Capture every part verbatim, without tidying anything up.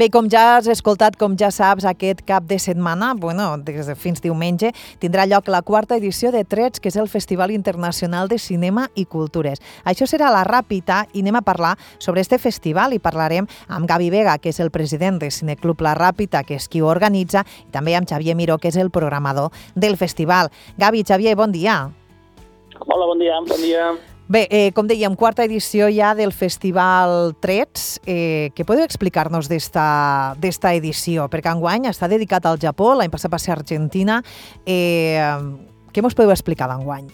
Bé, com ja has escoltat, com ja saps, aquest cap de setmana, bueno, des de fins diumenge, tindrà lloc la quarta edició de Trets, que és el Festival Internacional de Cinema i Cultures. Això serà la Ràpita i anem a parlar sobre este festival i parlarem amb Gavi Vega, que és el president de Cineclub La Ràpita, que és qui ho organitza, i també amb Xavier Miró, que és el programador del festival. Gavi, Xavier, bon dia. Hola, bon dia, bon dia. Bé, eh, com dèiem, quarta edició ja del Festival Trets. Eh, què podeu explicar-nos d'esta d'esta edició? Perquè enguany està dedicat al Japó, l'any passat va ser Argentina. Eh, què mos podeu explicar d'enguany?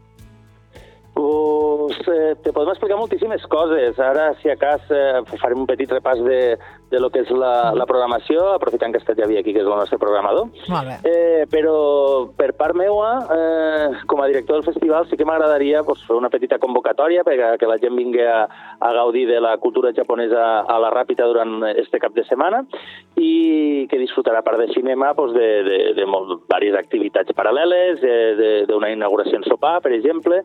Pues, eh, te podem explicar moltíssimes coses. Ara, si a cas, eh, farem un petit repàs de, de lo que és la, la programació, aprofitant que està Javi aquí, que és el nostre programador. Molt bé. Eh, però, per part meua, eh, com a director del festival, sí que m'agradaria pues, fer una petita convocatòria perquè que la gent vingui a, a gaudir de la cultura japonesa a la Ràpita durant este cap de setmana i que disfrutarà, a part de cinema, pues, de, de, de molt, diverses activitats paral·leles, d'una inauguració en sopar, per exemple,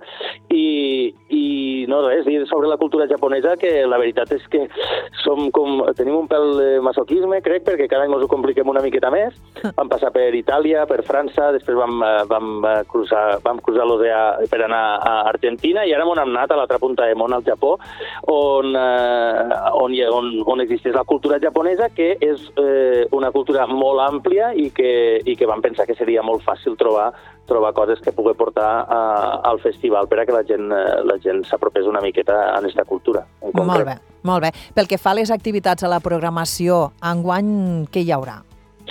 i, i no res, dir sobre la cultura japonesa que la veritat és que som com, tenim un pèl de masoquisme, crec, perquè cada any ens ho compliquem una miqueta més. Vam passar per Itàlia, per França, després vam, vam cruzar, vam cruzar l'oceà per anar a Argentina i ara hem anat a l'altra punta de món, al Japó, on, eh, on, on, on existeix la cultura japonesa, que és eh, una cultura molt àmplia i que, i que vam pensar que seria molt fàcil trobar trobar coses que pugui portar uh, al festival per a que la gent, uh, la gent s'apropés una miqueta a aquesta cultura. Molt bé, molt bé. Pel que fa a les activitats a la programació, enguany què hi haurà?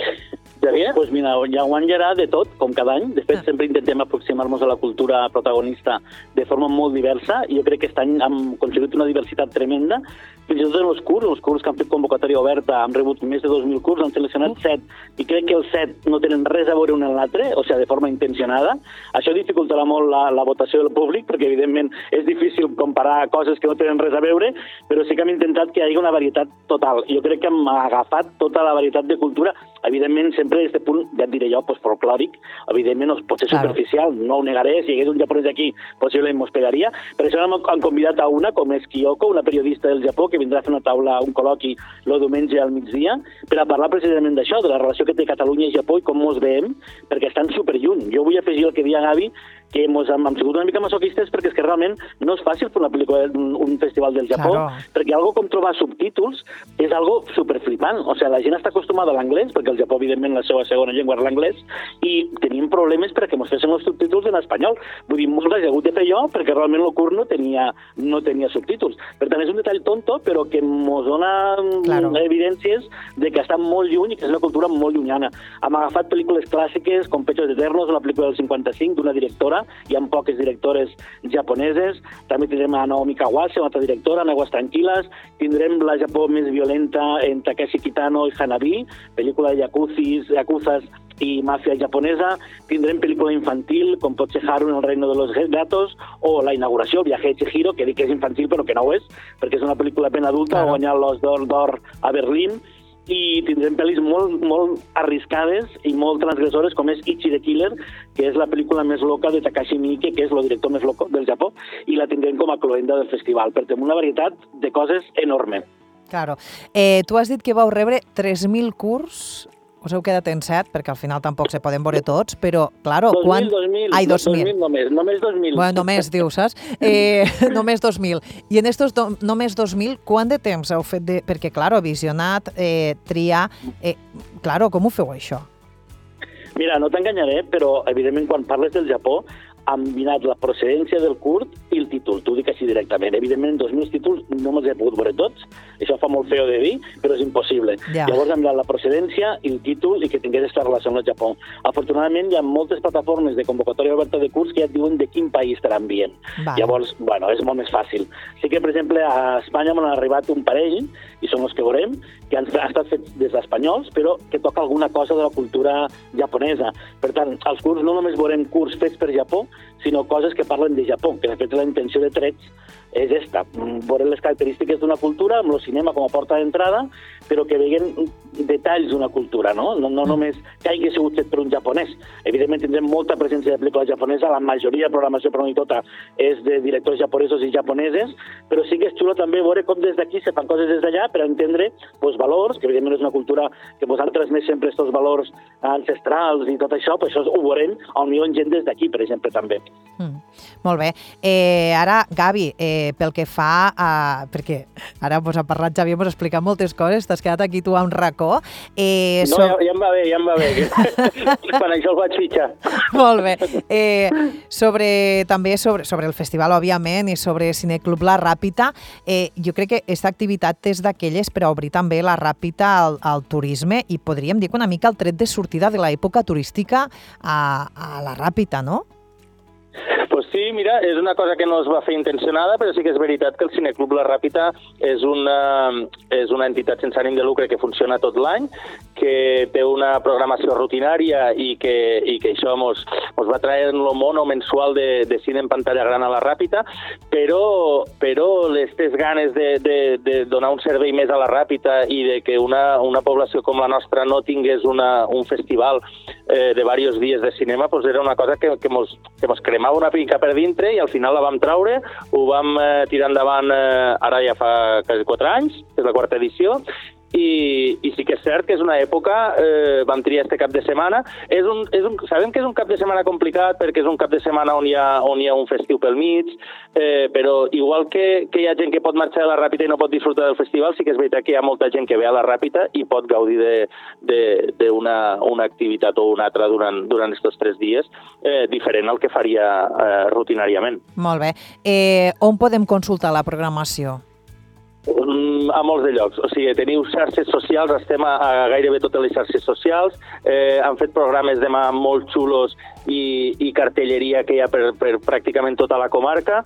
Javier? Pues mira, enguany hi haurà de tot, com cada any. De fet, sempre intentem aproximar-nos a la cultura protagonista de forma molt diversa. Jo crec que aquest any hem aconseguit una diversitat tremenda. Fins i tot en els curs, els curs que han fet convocatòria oberta, han rebut més de dos mil curs, han seleccionat set, i crec que els set no tenen res a veure un en l'altre, o sigui, de forma intencionada. Això dificultarà molt la, la votació del públic, perquè evidentment és difícil comparar coses que no tenen res a veure, però sí que hem intentat que hi hagi una varietat total. Jo crec que hem agafat tota la varietat de cultura, evidentment sempre des d'aquest punt, ja et diré jo, pues, folclòric, evidentment no pot ser claro. superficial, no ho negaré, si hi hagués un japonès aquí, possiblement mos pegaria. Per això hem, hem convidat a una, com és Kyoko, una periodista del Japó, que vindrà a fer una taula, un col·loqui el diumenge al migdia, per a parlar precisament d'això, de la relació que té Catalunya i Japó i com mos veiem, perquè estan superlluny. Jo vull afegir el que deia Gavi, que mos hem, hem sigut una mica masoquistes perquè és que realment no és fàcil fer una pel·lícula un, un festival del Japó, claro. perquè algo com trobar subtítols és algo superflipant. O sigui, la gent està acostumada a l'anglès, perquè el Japó, evidentment, la seva segona llengua és l'anglès, i tenim problemes perquè mos fessin els subtítols en espanyol. Vull dir, molts l'he hagut de fer jo perquè realment el curs no tenia, no tenia subtítols. Per tant, és un detall tonto, però que mos dona claro. evidències de que està molt lluny i que és una cultura molt llunyana. Hem agafat pel·lícules clàssiques com Pechos Eternos, una pel·lícula del cinquanta-cinc d'una directora. Hi ha poques directores japoneses. També tindrem a Naomi Kawase, una altra directora, en Aguas Tranquilas. Tindrem la Japó més violenta en Takeshi Kitano i Hanabi, pel·lícula de yakuzis, yakuzas i màfia japonesa. Tindrem pel·lícula infantil, com pot ser Haru en el reino de los gatos, o la inauguració, Viaje de Chihiro, que dic que és infantil però que no ho és, perquè és una pel·lícula ben adulta, claro. ha guanyat l'Os d'Or a Berlín. I tindrem pel·lis molt, molt arriscades i molt transgressores, com és Ichi the Killer, que és la pel·lícula més loca de Takashi Miike, que és el director més loco del Japó, i la tindrem com a cloenda del festival, per tenir una varietat de coses enorme. Claro. Eh, tu has dit que vau rebre tres mil curs. Us heu quedat en set, perquè al final tampoc se poden veure tots, però, claro, dos mil, quan... dos mil, Ai, dos mil. dos mil només, només dos mil. Bueno, només, dius, saps? Eh, només dos mil. I en estos do, només dos mil, quant de temps heu fet? De... Perquè, claro, visionat, eh, triar... Eh, claro, com ho feu, això? Mira, no t'enganyaré, però, evidentment, quan parles del Japó, han mirat la procedència del curt i el títol, t'ho dic així directament. Evidentment, dos mil títols no me'ls he pogut veure tots, això fa molt feo de dir, però és impossible. Ja. Llavors hem mirat la procedència i el títol i que tingués aquesta relació amb el Japó. Afortunadament, hi ha moltes plataformes de convocatòria oberta de curs que ja et diuen de quin país estaran envient. Vale. Llavors, bueno, és molt més fàcil. Sí que, per exemple, a Espanya m'han arribat un parell, i són els que veurem, que han estat fets des d'espanyols, però que toca alguna cosa de la cultura japonesa. Per tant, als curs no només veurem curs fets per Japó, sinó coses que parlen de Japó, que de fet la intenció de Trets és esta, veure les característiques d'una cultura amb el cinema com a porta d'entrada, però que veguen detalls d'una cultura, no? No, no només que hagi sigut fet per un japonès. Evidentment tindrem molta presència de pel·lícula japonesa, la majoria de programació, però no tota, és de directors japonesos i japoneses, però sí que és xulo també veure com des d'aquí se fan coses des d'allà per entendre pues, valors, que evidentment és una cultura que vosaltres més sempre aquests valors ancestrals i tot això, pues això ho veurem a un millor gent des d'aquí, per exemple, també. Mm, molt bé. Eh, ara, Gavi, eh, pel que fa a... perquè ara pues, ha parlat Xavier, ens ha explicat moltes coses, t'has quedat aquí tu a un racó. Eh, no, so... ja, ja em va bé, ja em va bé. Quan això el vaig fitxar. Molt bé. Eh, sobre, també sobre, sobre el festival, òbviament, i sobre Cineclub La Ràpita, eh, jo crec que aquesta activitat és d'aquelles per a obrir també la Ràpita al, al turisme i podríem dir que una mica el tret de sortida de l'època turística a, a la Ràpita, no? Pues sí, mira, és una cosa que no es va fer intencionada, però sí que és veritat que el Cineclub La Ràpita és una, és una entitat sense ànim de lucre que funciona tot l'any, que té una programació rutinària i que, i que això mos, mos va traer lo mono mensual de, de cine en pantalla gran a La Ràpita, però, però aquestes ganes de, de, de donar un servei més a La Ràpita i de que una, una població com la nostra no tingués una, un festival eh, de diversos dies de cinema, pues era una cosa que, que, mos, que mos cremava una pica per dintre i al final la vam traure, ho vam eh, tirar endavant eh, ara ja fa quasi quatre anys, és la quarta edició, i, i sí que és cert que és una època, eh, vam triar este cap de setmana, és un, és un, sabem que és un cap de setmana complicat perquè és un cap de setmana on hi ha, on hi ha un festiu pel mig, eh, però igual que, que hi ha gent que pot marxar a la Ràpita i no pot disfrutar del festival, sí que és veritat que hi ha molta gent que ve a la Ràpita i pot gaudir d'una una activitat o una altra durant, durant aquests tres dies, eh, diferent al que faria eh, rutinàriament. Molt bé. Eh, on podem consultar la programació? A molts de llocs. O sigui, teniu xarxes socials, estem a, a gairebé totes les xarxes socials, eh, han fet programes demà molt xulos i, i cartelleria que hi ha per, per pràcticament tota la comarca.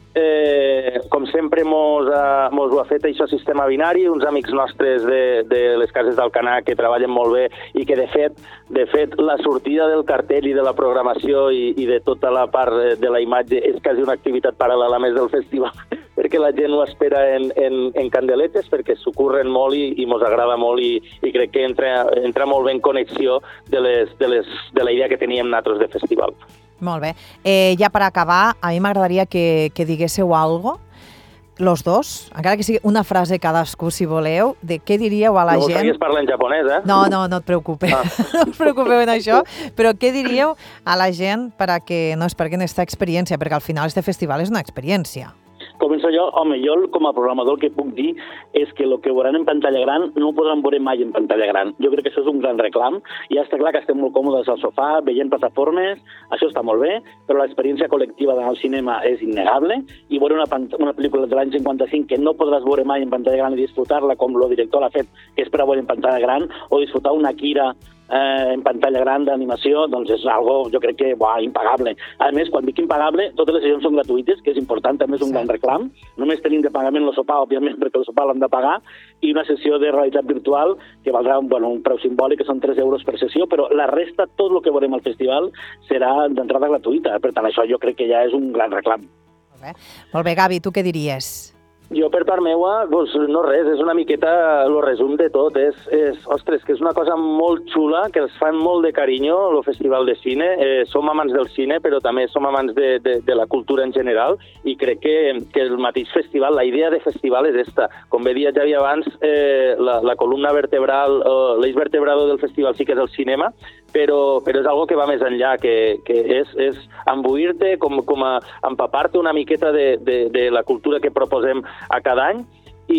Eh, com sempre mos, ha, mos ho ha fet això Sistema Binari, uns amics nostres de, de les cases d'Alcanar que treballen molt bé i que de fet, de fet la sortida del cartell i de la programació i, i de tota la part de la imatge és quasi una activitat paral·lela més del festival perquè la gent ho espera en, en, en candeletes, perquè s'ho curren molt i, i mos agrada molt i, i crec que entra, entra molt bé en connexió de, les, de, les, de la idea que teníem nosaltres de festival. Molt bé. Eh, ja per acabar, a mi m'agradaria que, que diguéssiu algo, los dos, encara que sigui una frase cadascú, si voleu, de què diríeu a la no gent... No parlar en japonès, eh? No, no, no et preocupeu. Ah. No us preocupeu en això, però què diríeu a la gent per a que no es perguen aquesta experiència? Perquè al final este festival és una experiència. Començo jo, home, jo com a programador el que puc dir és que el que veuran en pantalla gran no ho podran veure mai en pantalla gran. Jo crec que això és un gran reclam. Ja està clar que estem molt còmodes al sofà, veient plataformes, això està molt bé, però l'experiència col·lectiva d'anar al cinema és innegable i veure una, una pel·lícula de l'any cinquanta-cinc que no podràs veure mai en pantalla gran i disfrutar-la com el director l'ha fet, que és per a veure en pantalla gran, o disfrutar una Akira Eh, en pantalla gran d'animació, doncs és algo, jo crec que, buah, impagable. A més, quan dic impagable, totes les sessions són gratuïtes, que és important, també és un sí. gran reclam. Només tenim de pagament el sopar, òbviament, perquè el sopar l'hem de pagar, i una sessió de realitat virtual que valdrà bueno, un preu simbòlic, que són tres euros per sessió, però la resta, tot el que veurem al festival, serà d'entrada gratuïta. Per tant, això jo crec que ja és un gran reclam. Molt bé, Molt bé Gavi, tu què diries? Jo, per part meua, doncs, no res, és una miqueta el resum de tot. És, és, ostres, que és una cosa molt xula, que els fan molt de carinyo, el Festival de Cine. Eh, som amants del cine, però també som amants de, de, de la cultura en general, i crec que, que el mateix festival, la idea de festival és esta. Com bé dia ja havia abans, eh, la, la columna vertebral, eh, l'eix vertebrador del festival sí que és el cinema, però, però és algo que va més enllà, que, que és, és embuir-te, com, com a empapar-te una miqueta de, de, de la cultura que proposem a cada any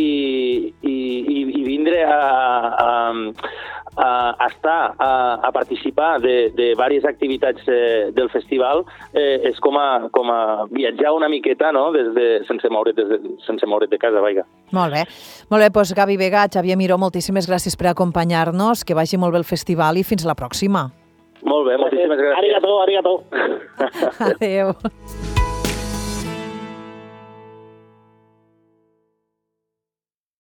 i, i, i vindre a, a, a estar, a, a participar de, de diverses activitats eh, del festival eh, és com a, com a viatjar una miqueta, no? Des de, sense moure't de, sense moure't de casa, vaiga. Molt bé. Molt bé, doncs Gavi Vega, Xavier Miró, moltíssimes gràcies per acompanyar-nos, que vagi molt bé el festival i fins la pròxima. Molt bé, moltíssimes gràcies. Arigato, arigato. Adéu.